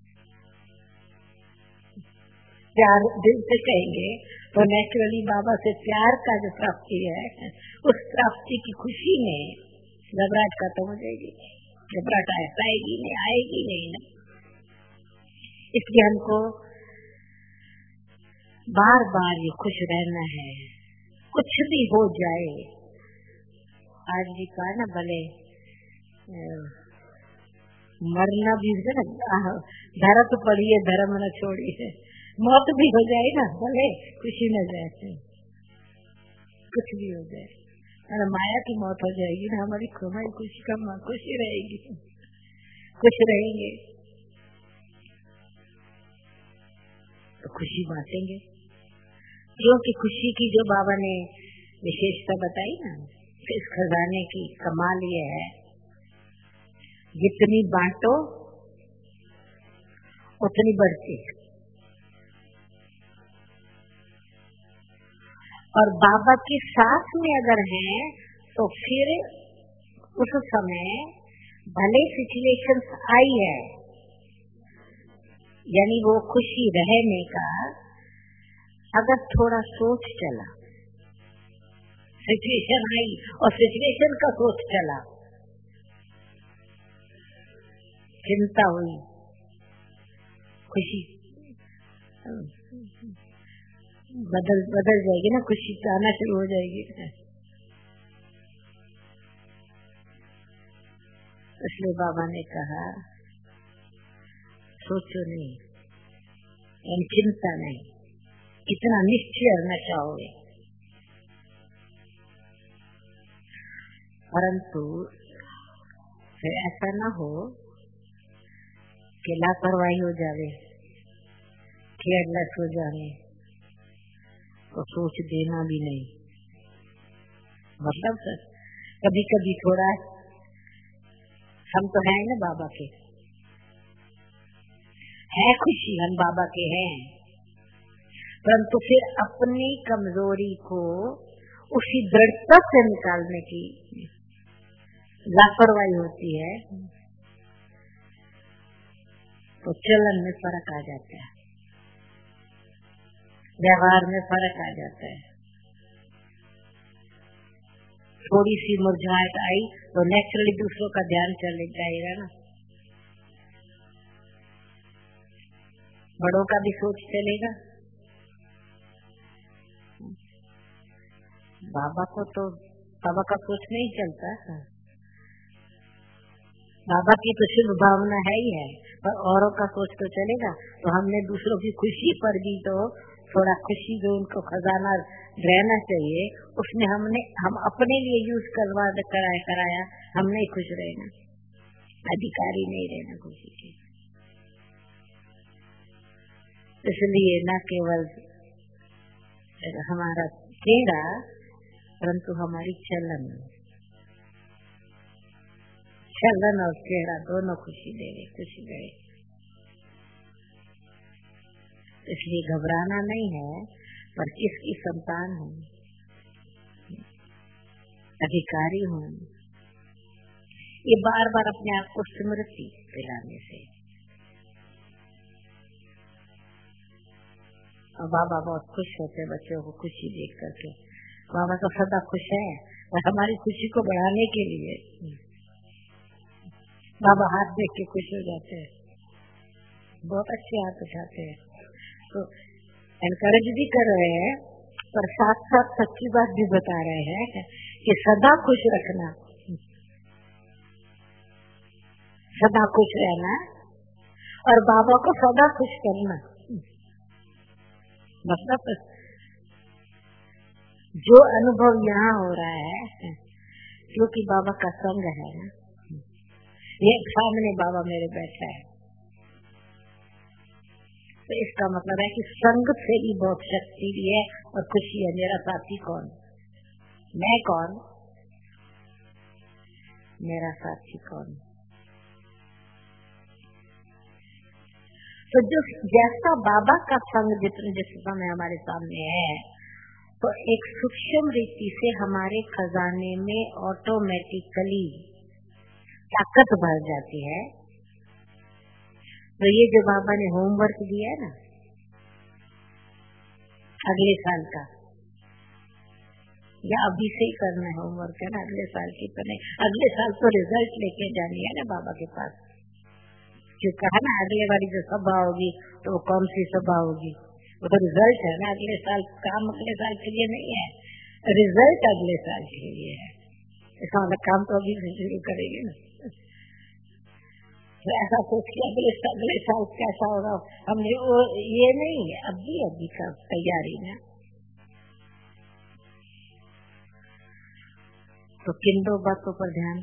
प्यार दिल से कहेंगे तो नेचुरली बाबा से प्यार का जो प्राप्ति है, उस प्राप्ति की खुशी में घबराहट खत्म हो जाएगी। घबराहट आएगी नहीं ना। इसलिए हमको बार बार ये खुश रहना है, कुछ भी हो जाए। आज भी कहा ना, भले मरना भी धरत पड़ी है, धर्म न छोड़ी है, मौत भी हो जाए ना, भले खुशी न जाए, कुछ भी हो जाए, अरे माया की मौत हो जाएगी ना, हमारी खुशी का खुशी रहेगी, खुश रहेंगे तो खुशी बांटेंगे। क्योंकि खुशी की जो बाबा ने विशेषता बताई ना, इस खजाने की कमाल ये है, जितनी बांटो उतनी बढ़ती है। और बाबा के साथ में अगर है तो फिर उस समय भले सिचुएशंस आई है, यानी वो खुशी रहने का अगर थोड़ा सोच चला, सिचुएशन आई और सिचुएशन का सोच चला, चिंता हुई, खुशी बदल जाएगी ना, खुशी आना शुरू हो जाएगी। इसलिए बाबा ने कहा सोचो नहीं, चिंता नहीं, इतना निश्चय रहना चाहोगे, परंतु फिर ऐसा न हो कि लापरवाही हो जावे, केयरलेस हो जावे, तो सोच देना भी नहीं। मतलब सर कभी कभी थोड़ा, हम तो हैं ना बाबा के, है खुशी, हम बाबा के हैं, परंतु फिर अपनी कमजोरी को उसी दृढ़ता से निकालने की लापरवाही होती है, तो चलन में फर्क आ जाता है, व्यवहार में फर्क आ जाता है। थोड़ी सी मुरझाहट आई तो नेचुरली दूसरों का ध्यान चले जाएगा ना, बड़ों का भी सोच चलेगा। बाबा को तो बाबा का सोच नहीं चलता, बाबा की तो शुभ भावना है ही है, पर औरों का सोच तो चलेगा। तो हमने दूसरों की खुशी पर भी तो थोड़ा खुशी जो उनको खजाना रहना चाहिए उसमें हम अपने लिए यूज कराया, हम नहीं खुश रहना, अधिकारी नहीं रहना खुशी के। इसलिए न केवल हमारा चेहरा परंतु हमारी चलन और चेहरा दोनों खुशी दे। इसलिए घबराना नहीं है, पर किसकी संतान हूँ, अधिकारी हूँ, ये बार बार अपने आप को स्मृति दिलाने से। और बाबा बहुत खुश होते बच्चों को खुशी देख करके। बाबा तो सदा खुश है और हमारी खुशी को बढ़ाने के लिए बाबा हाथ देख के खुश हो जाते हैं, बहुत अच्छे हाथ उठाते हैं। तो एनकरेज भी कर रहे हैं, पर साथ साथ सच्ची बात भी बता रहे हैं कि सदा खुश रखना, सदा खुश रहना और बाबा को सदा खुश करना। मतलब जो अनुभव यहाँ हो रहा है क्योंकि बाबा का संग है ना, ये सामने बाबा मेरे बैठा है, तो इसका मतलब है कि संग से भी बहुत शक्ति भी है और खुशी है। मेरा साथी कौन, मैं कौन, मेरा साथी कौन। तो जो जैसा बाबा का संग जिस समय हमारे सामने है, तो एक सूक्ष्म रीति से हमारे खजाने में ऑटोमेटिकली ताकत भर जाती है। तो ये जो बाबा ने होमवर्क दिया है ना अगले साल का, या अभी से ही करना है होमवर्क है ना, अगले साल की तो नहीं, अगले साल तो रिजल्ट लेके जानी है ना बाबा के पास। जो कहा ना अगले वाली जो सभा होगी तो वो कौन सी सभा होगी, वो तो रिजल्ट है ना, अगले साल काम अगले साल के लिए नहीं है, रिजल्ट अगले साल के लिए है। इसका मतलब काम तो अभी से शुरू करेंगे ना। तो ऐसा सोच के अगले साल कैसा होगा हमने वो ये नहीं है, अभी का तैयारी में। तो किन दो बातों पर ध्यान,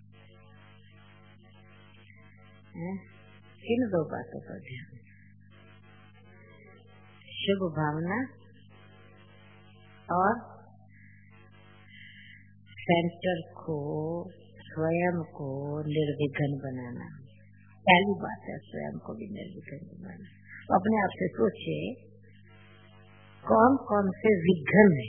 किन दो बातों पर ध्यान, शुभ भावना और सेंटर को स्वयं को निर्विघ्न बनाना। पहली बात है स्वयं को भी निर्विघ्न बनाना। तो अपने आप से सोचिए कौन कौन से विघ्न है,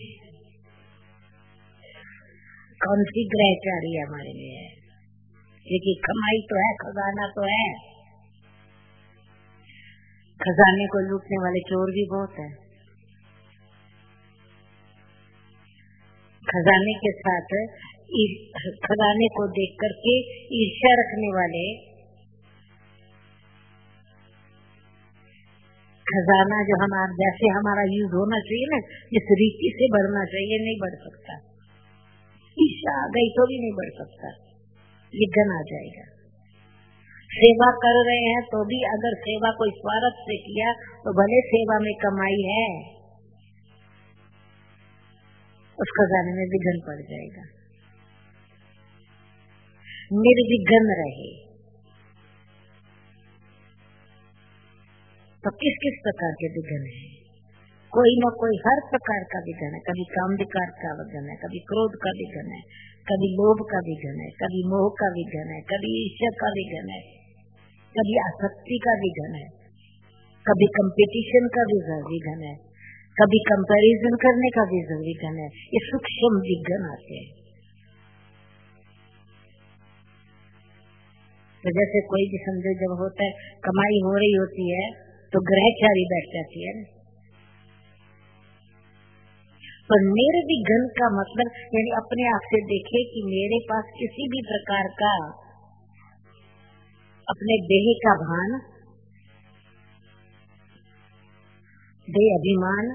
कौन सी ग्रहचारी हमारे लिए है। क्योंकि कमाई तो है, खजाना तो है, खजाने को लूटने वाले चोर भी बहुत है। खजाने के साथ खजाने को देख करके ईर्ष्या रखने वाले, खजाना जो हमारा जैसे हमारा यूज होना चाहिए ना, जिस रीति से बढ़ना चाहिए नहीं बढ़ सकता। ईर्ष्या आ गई तो भी नहीं बढ़ सकता, विघ्न आ जाएगा। सेवा कर रहे हैं तो भी अगर सेवा कोई स्वार्थ से किया तो भले सेवा में कमाई है, उस खजाने में विघ्न पड़ जाएगा। निर्विघ्न रहे तो किस किस प्रकार के विघ्न है, कोई न कोई हर प्रकार का विघ्न है। कभी काम विकार का विघ्न है, कभी क्रोध का विघ्न है, कभी लोभ का विघ्न है, कभी मोह का विघ्न है, कभी ईर्ष्या का विघ्न है, कभी आसक्ति का विघ्न है, कभी कंपटीशन का विघ्न है, कभी कंपैरिजन करने का विघ्न है। ये सूक्ष्म विघ्न आते हैं। तो जैसे कोई भी समझो जब होता है, कमाई हो रही होती है तो ग्रहचारी बैठ जाती है ना, तो निर्विघ्न का मतलब यानी अपने आप से देखे कि मेरे पास किसी भी प्रकार का अपने देह का भान, देह अभिमान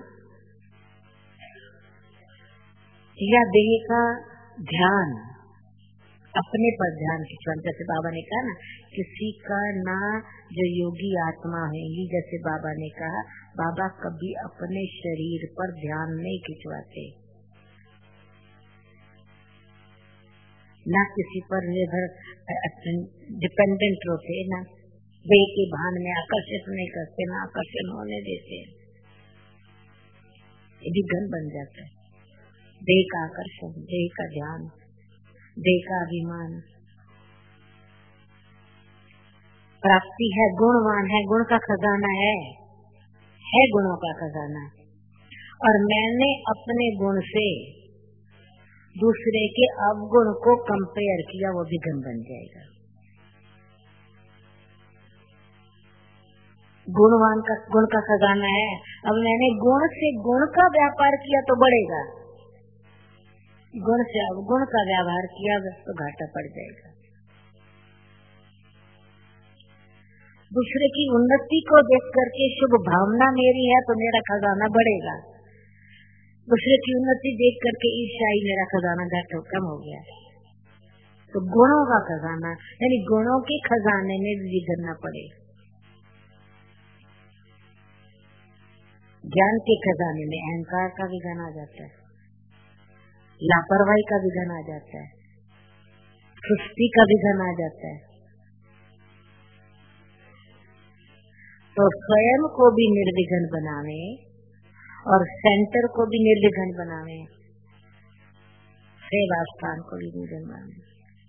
या देह का ध्यान, अपने पर ध्यान खिंचवाना। जैसे बाबा ने कहा ना, किसी का ना जो योगी आत्मा है, ये जैसे बाबा ने कहा, बाबा कभी अपने शरीर पर ध्यान नहीं खिंचवाते, ना किसी पर निर्भर डिपेंडेंट होते, ना देह के भान में आकर्षित नहीं करते, ना आकर्षण होने देते। ये भी घन बन जाता है। देह का आकर्षण, देह का ध्यान, देह का अभिमान। प्राप्ति है, गुणवान है, गुण का खजाना है गुणों का खजाना। और मैंने अपने गुण से दूसरे के अवगुण को कंपेयर किया, वो भी घन बन जाएगा। गुणवान का गुण का खजाना है। अब मैंने गुण से गुण का व्यापार किया तो बढ़ेगा, गुण से अवगुण का व्यवहार किया तो घाटा पड़ जाएगा। दूसरे की उन्नति को देख करके शुभ भावना मेरी है तो मेरा खजाना बढ़ेगा, दूसरे की उन्नति देख करके ईर्ष्याई मेरा खजाना घाटा कम हो गया। तो गुणों का खजाना यानी गुणों के खजाने में भी करना पड़े। ज्ञान के खजाने में अहंकार का भी घन आ जाता है, लापरवाही का भी घन आ जाता है, सुस्ती का भी घन आ जाता है। तो स्वयं को भी निर्विघ्न बनावे और सेंटर को भी निर्विघ्न बनावे, सेवा स्थान को भी निर्विघ्न बनावे।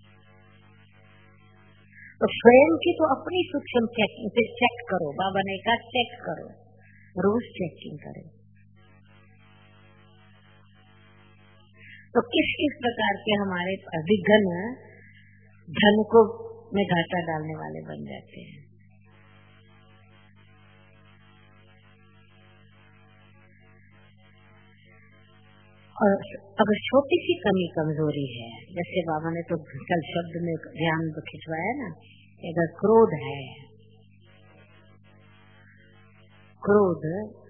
तो स्वयं की तो अपनी सूक्ष्म चेकिंग से चेक करो। बाबा ने कहा चेक करो, रोज चेकिंग करो। तो किस किस प्रकार के हमारे अभिघन धन को में घाटा डालने वाले बन जाते हैं। और अगर छोटी सी कमी कमजोरी है, जैसे बाबा ने तो कल शब्द में ध्यान खिंचवाया ना, अगर क्रोध है, क्रोध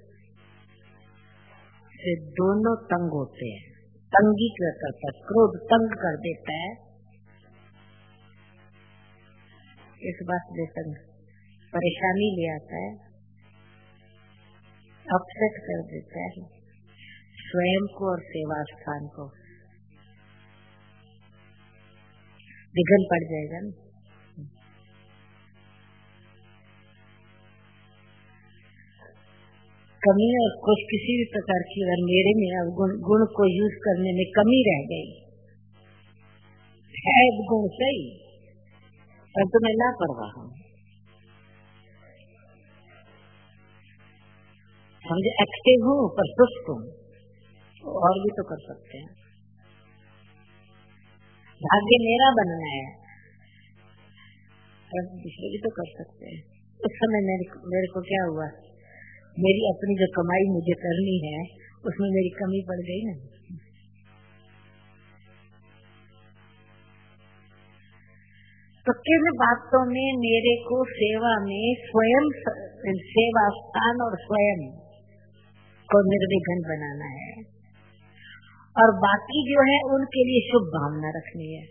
से दोनों तंग होते हैं, तंगी करता है, क्रोध तंग कर देता है, इस बात से तंग परेशानी ले आता है, अपसेट कर देता है स्वयं को और सेवा स्थान को, विघन पड़ जाएगा ना। कमी और कुछ किसी भी प्रकार की अगर मेरे में गुण को यूज करने में कमी रह गई है, गुण सही पर तो मैं लापरवाह हूँ, समझे, एक्टिव हूँ पर सुस्त हूँ, और भी तो कर सकते हैं। भाग्य मेरा बनना है, दूसरे भी तो कर सकते हैं। उस समय मेरे को क्या हुआ, मेरी अपनी जो कमाई मुझे करनी है उसमें मेरी कमी पड़ गई ना। तो किन बातों में मेरे को सेवा में स्वयं सेवा स्थान और स्वयं को निर्विघ्न बनाना है, और बाकी जो है उनके लिए शुभ भावना रखनी है।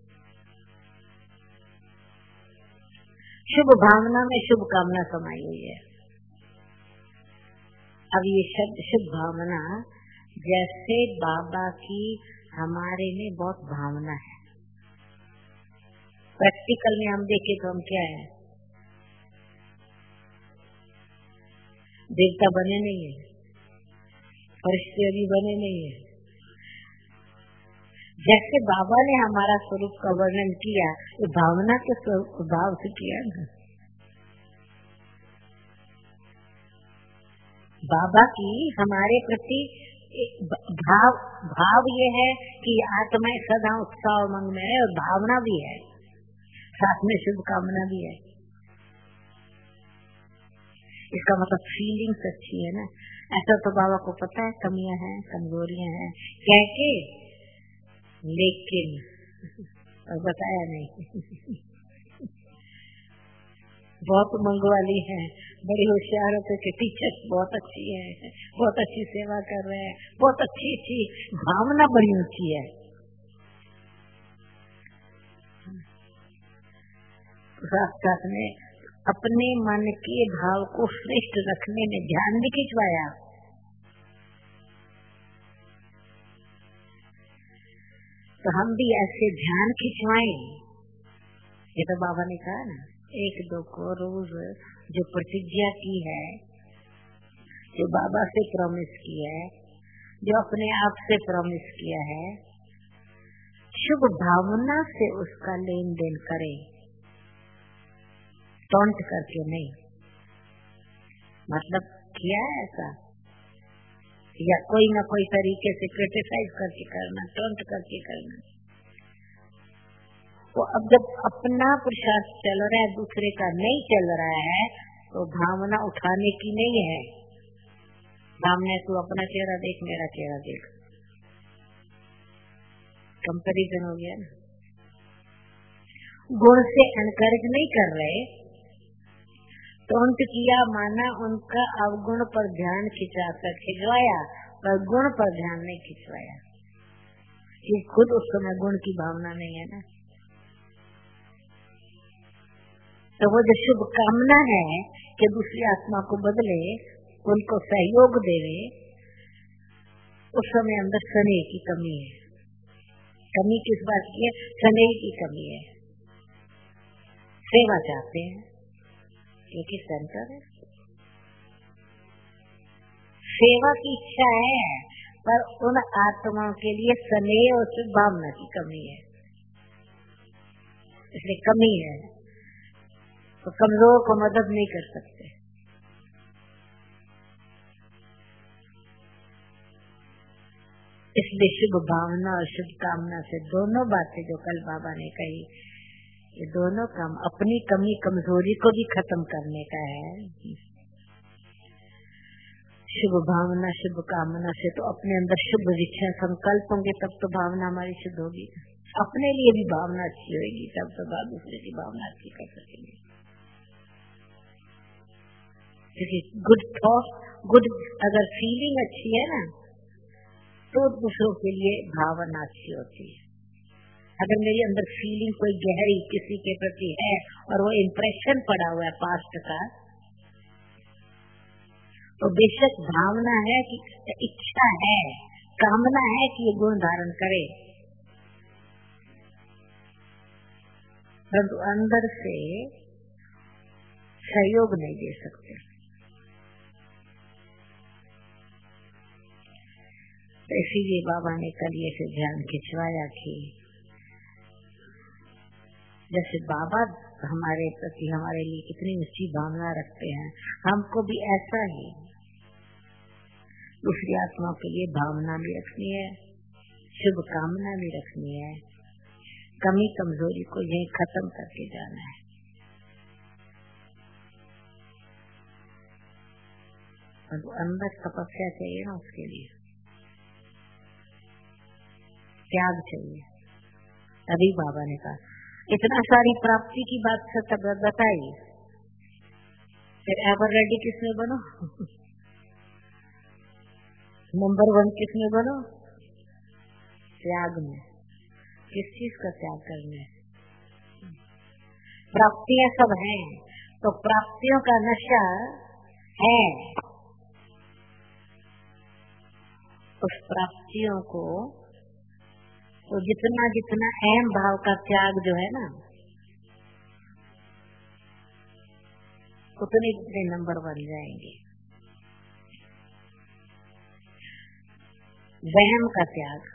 शुभ भावना में शुभ कामना समाई हुई है। अब ये शब्द शुभ भावना, जैसे बाबा की हमारे में बहुत भावना है, प्रैक्टिकल में हम देखें तो हम क्या है, देवता बने नहीं है, फरिश्ते भी बने नहीं है। जैसे बाबा ने हमारा स्वरूप का वर्णन किया, ये भावना के भाव से किया ना। बाबा की हमारे प्रति भाव ये है कि आत्मा सदा उत्साह उमंग में है, और भावना भी है, साथ में शुभकामना भी है। इसका मतलब फीलिंग्स अच्छी है ना। ऐसा तो बाबा को पता है, कमियां हैं, कमजोरियां हैं, कह के लेकिन और बताया नहीं। बहुत मंगवाली है, बड़ी होशियार होते के टीचर बहुत अच्छी है, बहुत अच्छी सेवा कर रहे हैं, बहुत अच्छी भावना बड़ी ऊंची है। साथ में अपने मन के भाव को श्रेष्ठ रखने में ध्यान भी खिंचवाया। तो हम भी ऐसे ध्यान खिंचवाएं। ये तो बाबा ने कहा ना, 1-2 को रोज जो प्रतिज्ञा की है, जो बाबा से प्रॉमिस किया है, जो अपने आप से प्रॉमिस किया है, शुभ भावना से उसका लेन देन करे, टॉन्ट करके नहीं। मतलब किया है ऐसा, या कोई ना कोई तरीके से क्रिटिसाइज करके करना, टॉन्ट करके करना। तो अब जब अपना पुरुषार्थ चल रहा है, दूसरे का नहीं चल रहा है, तो भावना उठाने की नहीं है। भावना तू अपना चेहरा देख, मेरा चेहरा देख, कंपैरिजन हो गया ना। गुण से एनकरेज नहीं कर रहे, टोंट किया माना उनका अवगुण पर ध्यान खिंचवाया, पर गुण पर ध्यान नहीं खिंचवाया। ये खुद उस समय गुण की भावना नहीं है ना। तो वो जो शुभ कामना है कि दूसरी आत्मा को बदले, उनको सहयोग देवे, उस समय अंदर स्नेह की कमी है। कमी किस बात की है? स्नेह की कमी है। सेवा चाहते हैं क्योंकि सेंटर है, सेवा की इच्छा है, पर उन आत्माओं के लिए स्नेह और शुभ भावना की कमी है, इसलिए कमी है। तो कमजोर को मदद नहीं कर सकते। इसलिए शुभ भावना और शुभ कामना से दोनों बातें जो कल बाबा ने कही, ये दोनों काम अपनी कमी कमजोरी को भी खत्म करने का है। शुभ भावना शुभ कामना से तो अपने अंदर शुभ इच्छा संकल्प होंगे, तब तो भावना हमारी शुद्ध होगी। अपने लिए भी भावना अच्छी होगी, तब तो दूसरे की भावना अच्छी कर सकेंगे। क्योंकि गुड थॉट, गुड अगर फीलिंग अच्छी है ना, तो दूसरों के लिए भावना अच्छी होती है। अगर मेरे अंदर फीलिंग कोई गहरी किसी के प्रति है और वो इम्प्रेशन पड़ा हुआ है पास्ट का, तो बेशक भावना है कि इच्छा है, कामना है कि ये गुण धारण करे, परंतु अंदर से सहयोग नहीं दे सकते। तो इसीलिए बाबा ने कल ये से ध्यान खिंचवाया कि जैसे बाबा हमारे प्रति हमारे लिए कितनी ऊंची भावना रखते हैं, हमको भी ऐसा ही दूसरी आत्माओं के लिए भावना भी रखनी है, शुभ कामना भी रखनी है, कमी कमजोरी को यही खत्म करके जाना है। और अंदर तपस्या चाहिए ना, उसके लिए त्याग चाहिए। तभी बाबा ने कहा इतना सारी प्राप्ति की बात सब बताई, फिर एवर रेडी किसमें बनो, नंबर 1 किसमें बनो? त्याग में। किस चीज का त्याग करना है? प्राप्तियां सब हैं, तो प्राप्तियों का नशा है, उस प्राप्तियों को तो जितना जितना अहम भाव का त्याग जो है ना, उतने जितने नंबर बन जाएंगे। वहम का त्याग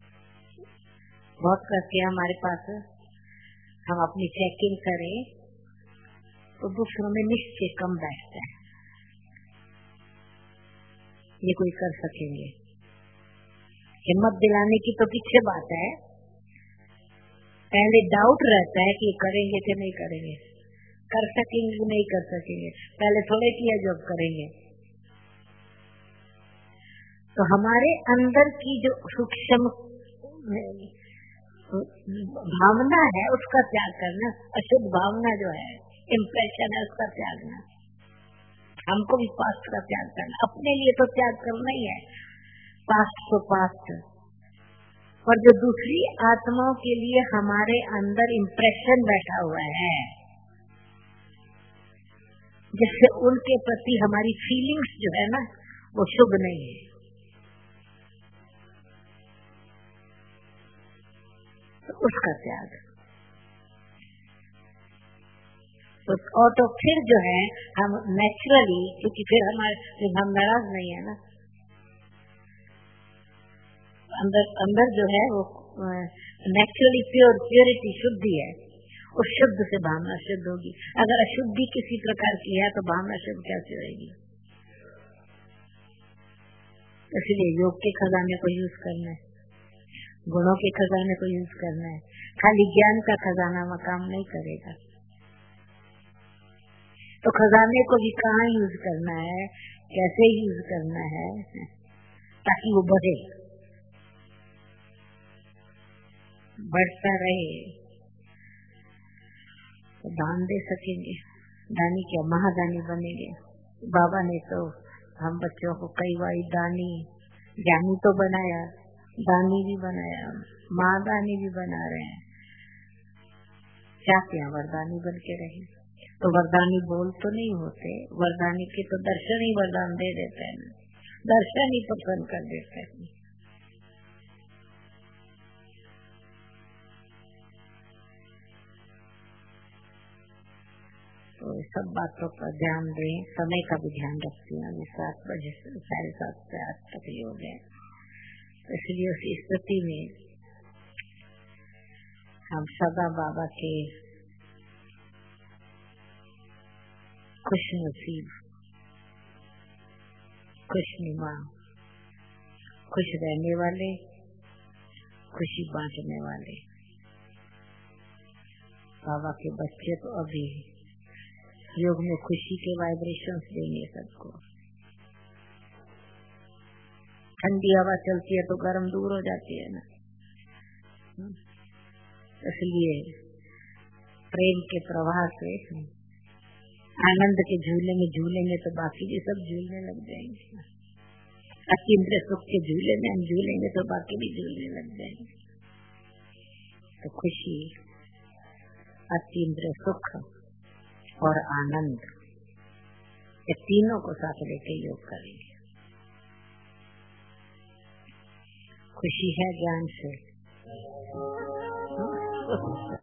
बहुत करके हमारे पास, हम अपनी चेकिंग करें तो दूसरों में निश्चय कम बैठता है, ये कोई कर सकेंगे। हिम्मत दिलाने की तो पीछे बात है, पहले डाउट रहता है कि करेंगे कि नहीं करेंगे, कर सकेंगे कि नहीं कर सकेंगे, पहले थोड़े किया जब करेंगे। तो हमारे अंदर की जो सूक्ष्म भावना है उसका त्याग करना, अशुद्ध भावना जो है इम्प्रेशन है उसका त्यागना। हमको भी पास्ट का त्याग करना, अपने लिए तो त्याग करना ही है, पास्ट तो पास्ट, पर जो दूसरी आत्माओं के लिए हमारे अंदर इम्प्रेशन बैठा हुआ है जिससे उनके प्रति हमारी फीलिंग्स जो है ना वो शुभ नहीं है, तो उसका त्याग। और तो फिर जो है हम नेचुरली, क्योंकि फिर हमारे हम नाराज नहीं है ना, अंदर जो है वो नेचुरली प्योरिटी शुद्धि है, उस शुद्ध से भावना शुद्ध होगी। अगर अशुद्धि किसी प्रकार की है तो भावना शुद्ध कैसे होगी? इसलिए योग के खजाने को यूज करना है, गुणों के खजाने को यूज करना है, खाली ज्ञान का खजाना में काम नहीं करेगा। तो खजाने को भी कहाँ यूज करना है, कैसे यूज करना है ताकि वो बढ़े, बढ़ता रहे, तो दान दे सकेंगे, दानी क्या महादानी बनेंगे। बाबा ने तो हम बच्चों को कई बार दानी ज्ञानी तो बनाया, दानी भी बनाया, महादानी भी बना रहे हैं, क्या वरदानी बन के रहे। तो वरदानी बोल तो नहीं होते, वरदानी के तो दर्शन ही वरदान दे देते हैं, दर्शन ही प्रसन्न कर देते हैं। तो सब बातों पर ध्यान दें, समय का भी ध्यान रखते हैं। अभी 7 बजे से 7:30 से 8 तक योग है, इसलिए उस स्थिति में हम सदा बाबा के खुश नसीब, खुशनुमा, खुश रहने वाले, खुशी बांटने वाले बाबा के बच्चे तो अभी योग में खुशी के वाइब्रेशंस देंगे सबको। ठंडी हवा चलती है तो गर्म दूर हो जाती है ना, इसलिए प्रेम के प्रवाह से आनंद के झूले में झूलेंगे तो बाकी भी सब झूलने लग जाएंगे। अतीन्द्र सुख के झूले में हम झूलेंगे तो बाकी भी झूलने लग जाएंगे। तो खुशी, अतीन्द्र सुख और आनंद, ये तीनों को साथ लेके योग करेंगे। खुशी है ज्ञान से,